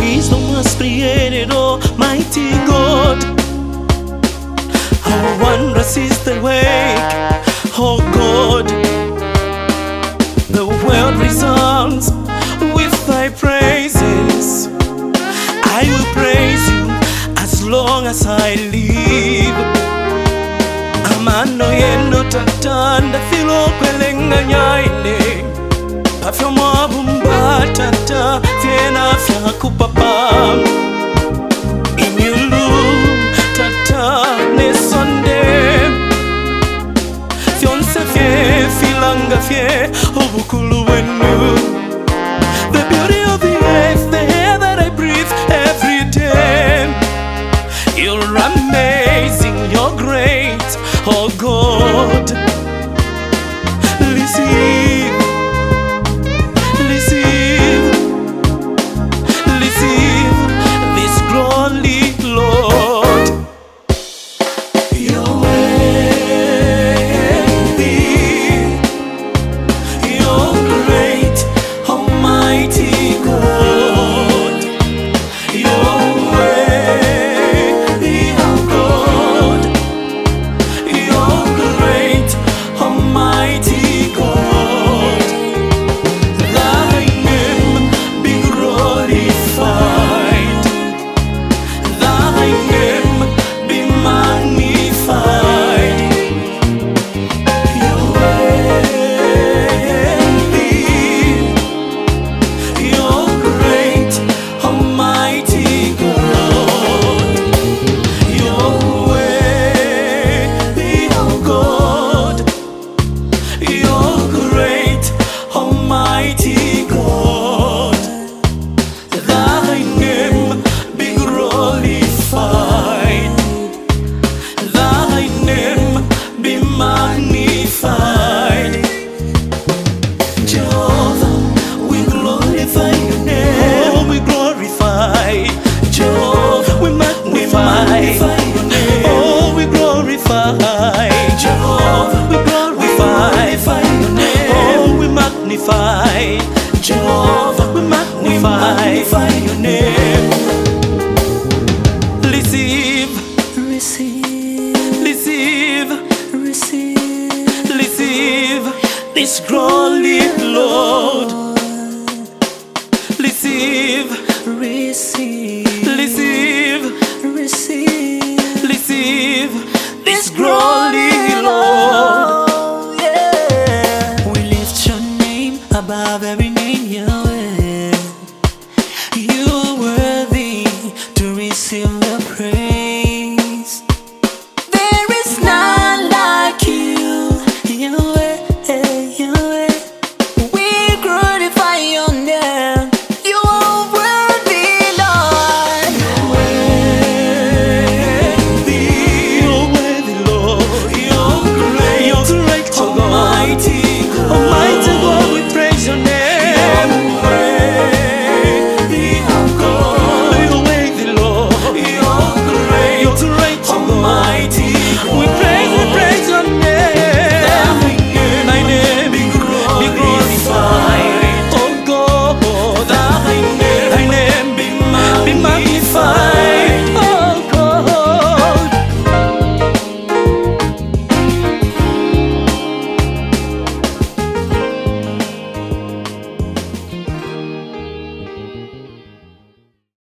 wisdom was created, Almighty God. How wondrous is the work, oh God. The world resounds with thy praises. I will praise you as long as I live. Amano yeno tatanda filo kwelenga nyaine. Pafyo mwabumba tata fiena fya kupapa. Inyulu tata ne sonde. Fionse fye filanga fye obukulu wenu. The beauty of the earth, the air that I breathe every day. You're amazing, you're great, oh God. Receive, receive, receive this glory, Lord. You're worthy, you're great, Almighty God. You're worthy, oh God. You're great, Almighty God. Thy name be glorified. Thy name be magnified. You're worthy. You're great, Almighty God. You're worthy, oh God. You're great, Almighty God. Thy name be glorified. Thy name be magnified. Jehovah, we glorify your name. Oh, we glorify. Jehovah, we magnify your name. Oh, we glorify. Jehovah, we glorify your name. Oh, we magnify. Jehovah, we magnify your name. Receive, Receive, receive, receive, receive this glory, Lord. Receive, receive, receive, receive, receive this glory, Lord. Oh, yeah. We lift your name above every name, Yahweh. You are worthy to receive